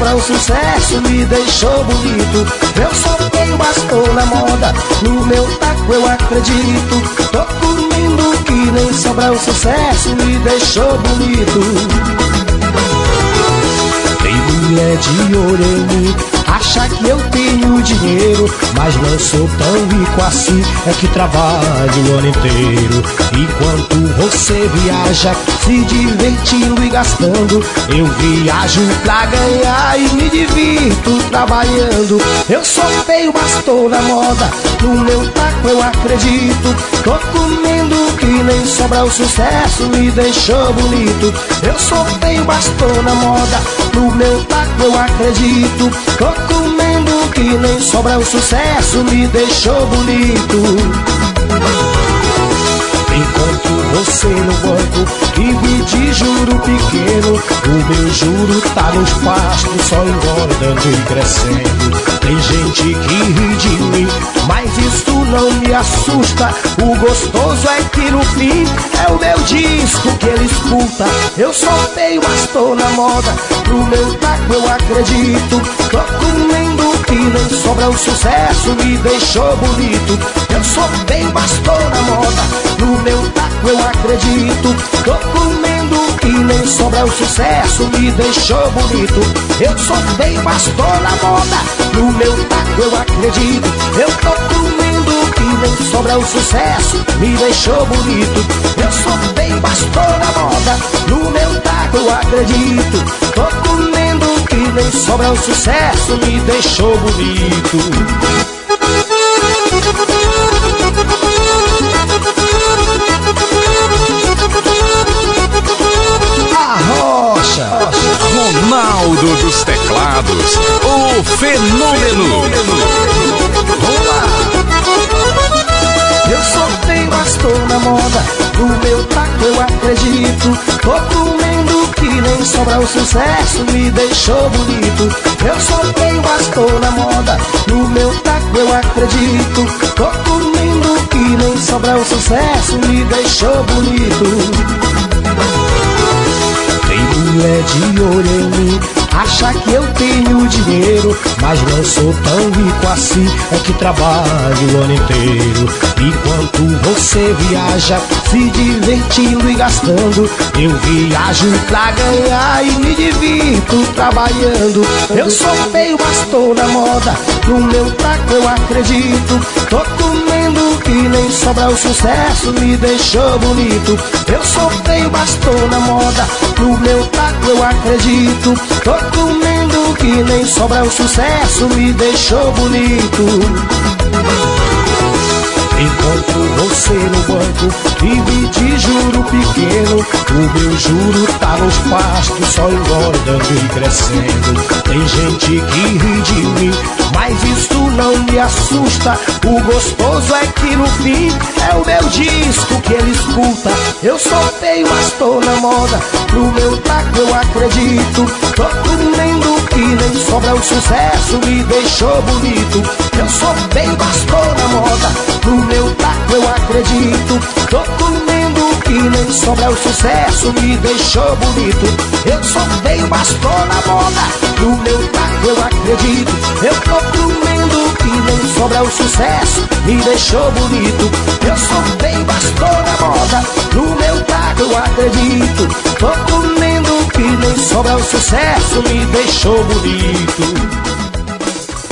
sobra o sucesso me deixou bonito. Eu só tenho bastão na moda, no meu taco eu acredito. Tô comendo que nem sobra o sucesso me deixou bonito. Tem mulher de olho em mim, acha que eu tenho dinheiro, mas não sou tão rico assim, é que trabalho o ano inteiro. Enquanto você viaja, se divertindo e gastando, eu viajo pra ganhar e me divirto trabalhando. Eu só tenho bastão na moda, no meu taco eu acredito. Tô comendo que nem sobra o sucesso me deixou bonito. Eu só tenho bastão na moda, no meu taco eu acredito. Tô comendo que nem sobra o sucesso me deixou bonito. Enquanto você no banco vive de juro pequeno, o meu juro tá nos pastos, só engordando e crescendo. Tem gente que ri de mim, mas isso não me assusta. O gostoso é que no fim é o meu disco que ele escuta. Eu só tenho bastão na moda, no meu taco eu acredito. Tô comendo que nem sobra o sucesso me deixou bonito. Eu só tenho bastão na moda, no meu taco eu acredito. Tô comendo que nem sobra o sucesso me deixou bonito. Eu só tenho bastão na moda, no meu taco eu acredito. Eu tô comendo que nem sobra o sucesso me deixou bonito. Eu só tenho bastão na moda, no meu taco eu acredito. Tô comendo que nem sobra o sucesso me deixou bonito. Ronaldo dos teclados, o fenômeno. Vamos lá. Eu só tenho bastão na moda, no meu taco eu acredito. Tô comendo que nem sobra o sucesso me deixou bonito. Eu só tenho bastão na moda, no meu taco eu acredito. Tô comendo que nem sobra o sucesso me deixou bonito. Tem mulher de olho em mim, acha que eu tenho dinheiro, mas não sou tão rico assim, é que trabalho o ano inteiro. Enquanto você viaja, se divertindo e gastando, eu viajo pra ganhar e me divirto trabalhando. Eu só tenho bastão na moda, no meu taco eu acredito. Tô comendo que nem sobra o sucesso me deixou bonito. Eu só tenho bastão na moda, no meu taco eu acredito. Tô comendo que nem sobra o sucesso me deixou bonito. Enquanto você no banco vive de juro pequeno, o meu juro tá nos pastos, só engordando e crescendo. Tem gente que ri de mim, mas isso não me assusta. O gostoso é que no fim é o meu disco que ele escuta. Eu só tenho bastão na moda, no meu taco eu acredito. Tô comendo que nem sobra o sucesso me deixou bonito. Eu só tenho bastão na moda, no meu taco eu acredito. Tô comendo que nem sobra o sucesso me deixou bonito. Eu só tenho bastão na moda, no meu taco eu acredito. Eu tô comendo que nem sobra o sucesso me deixou bonito. Eu só tenho bastão na moda, no meu taco eu acredito. Tô comendo que nem sobra o sucesso me deixou bonito.